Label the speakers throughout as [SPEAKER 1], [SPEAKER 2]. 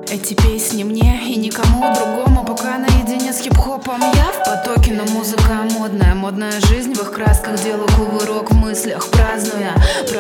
[SPEAKER 1] Эти песни мне и никому другому. Пока наедине с хип-хопом я в потоке. Но музыка модная, модная жизнь. В их красках делаю кувырок в мыслях, празднуя,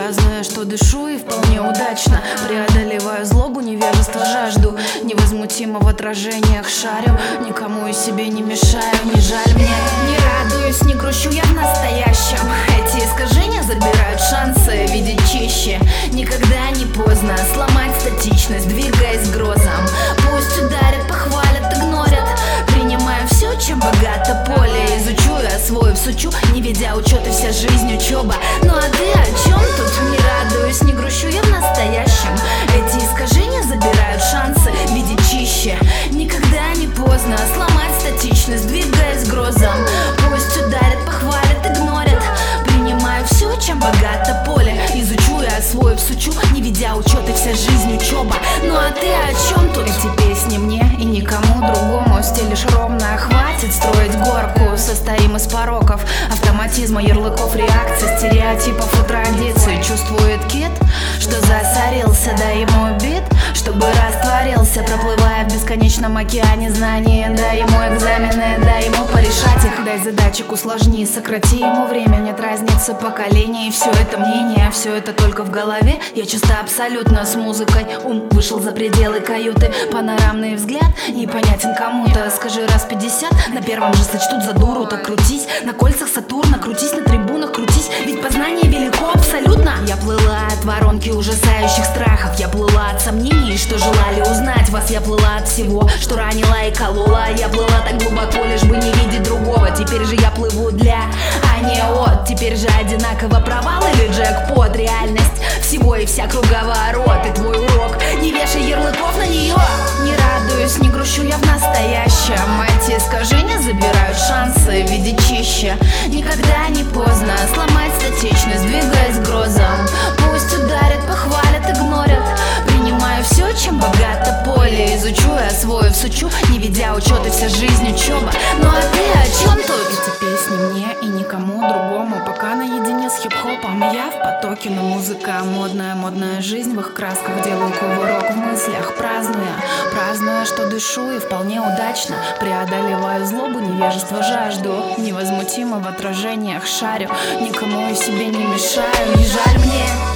[SPEAKER 1] что дышу и вполне удачно. Преодолеваю злобу, невежество, жажду. Невозмутимо в отражениях шарю. Никому и себе не мешаю, не жаль мне. Не радуюсь, не грущу я в настоящем. Эти искажения забирают шансы видеть чище. Никогда не поздно сломать статичность, двигаясь к грозам. Пусть ударят, похвалят, игнорят. Принимаю все, чем богато поле. Изучу и освою, всучу, не ведя учеты, вся жизнь учеба. Ну а ты о чем тут? Не радуюсь, не грущу я в настоящем. Эти искажения забирают шансы видеть чище. Никогда не поздно сломать статичность, двигаясь к грозам. Пусть ударят, похвалят, игнорят. Принимаю все, чем богато поле. Изучу и освою, всучу, не ведя учеты, вся жизнь учеба. Ну а ты о чем тут? Эти песни мне и никому другому. Стилишь ровно, хватит строить горку. Состоим из пороков, автоматизма, ярлыков, реакций, стереотипов и традиций. Чувствует кит, что засорился, дай ему бит, чтобы растворился, проплывая в бесконечном океане знаний. Дай ему экзамены, дай ему порешать их. Дай задачек усложни, сократи ему время. Нет разницы поколений, все это мнение, все это только в голове. Я чисто абсолютно с музыкой, ум вышел за пределы каюты. Панорамный взгляд непонятен кому-то. Скажи раз 50, на первом же сочтут за дуру. Так крутись на кольцах Сатурна, крутись на трибунах, крутись, ведь познание велико абсолютно. Я плыла от воронки ужасающих страхов. Я плыла от сомнений, что желали узнать вас. Я плыла от всего, что ранила и колола. Я плыла так глубоко, лишь бы не видеть другого. Теперь же я плыву для, а не от. Теперь же одинаково провал или джекпот. Реальность всего и вся круговорот. И твой урок, не вешай ярлыков на нее. Не радуюсь, не грущу я в настоящем. Эти искажения забирают шансы видеть чище. Никогда не поздно сломать статичность, двигаясь к грозам. Пусть ударят, похвалят, игнорят. Принимаю все, чем богато поле. Изучу и освою, всучу, не ведя учеты, вся жизнь учеба. Ну а ты о чем тут? Эти песни мне и никому другому. Пока наедине с хип-хопом я в потоке. Но музыка модная, модная жизнь. В их красках делаю кувырок в мыслях, празднуя, что дышу и вполне удачно. Преодолеваю злобу, невежество, жажду. Невозмутимо в отражениях шарю. Никому и себе не мешаю, не жаль мне.